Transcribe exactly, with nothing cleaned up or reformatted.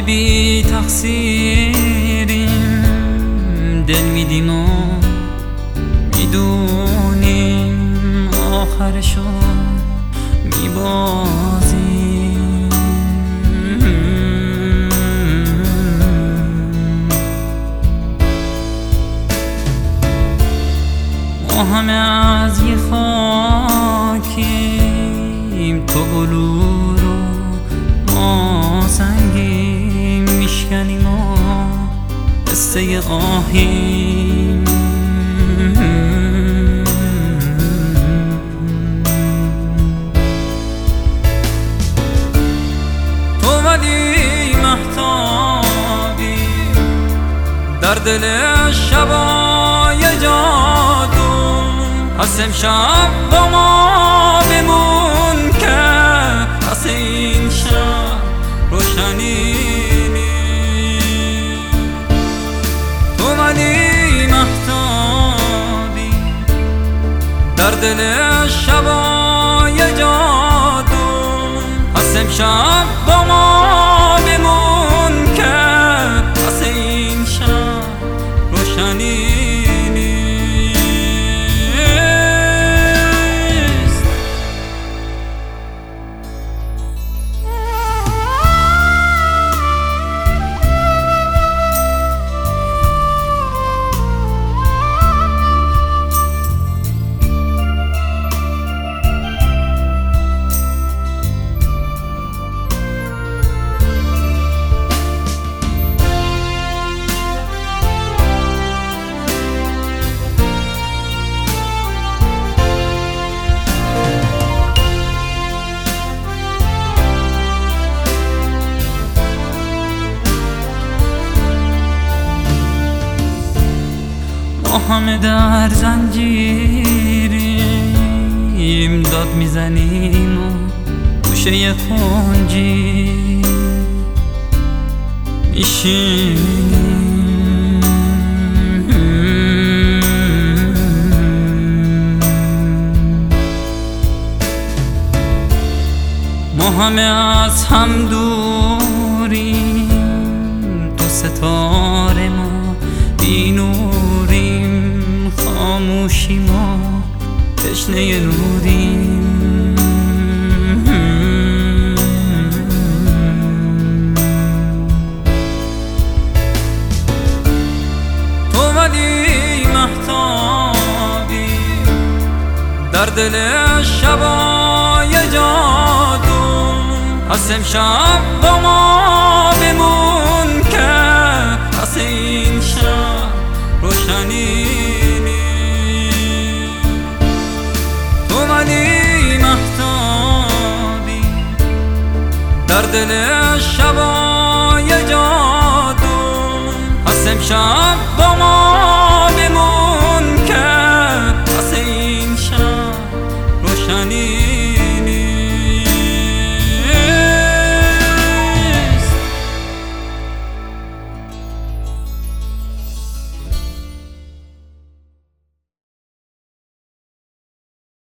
بی تقصیریم، دل میدیم و میدونیم آخرشو میبازیم. ما همه از یه خاکیم، تو بلور و ما سنگیم، میشکنیم و قصه آهیم. تو ولی مهتابی در دل شبای جادو، از امشب با ما بمون که پس این شب روشنی نیست. تو ولی مهتابی در دل شبای جادو، از امشب با ما بمون که پس این شب روشنی ما همه در زنجیریم، داد میزنیم و گوشه کنجی میشینیم. ما همه از هم دوریم، تو ستاره ما بینوریم، خاموشیم و تشنه نوریم. تو ولی مهتابی در دل شبای جادو، از امشب با ما بمون که پس این شب روشنی نیست. تو ولی مهتابی در دل شبای جادو، از امشب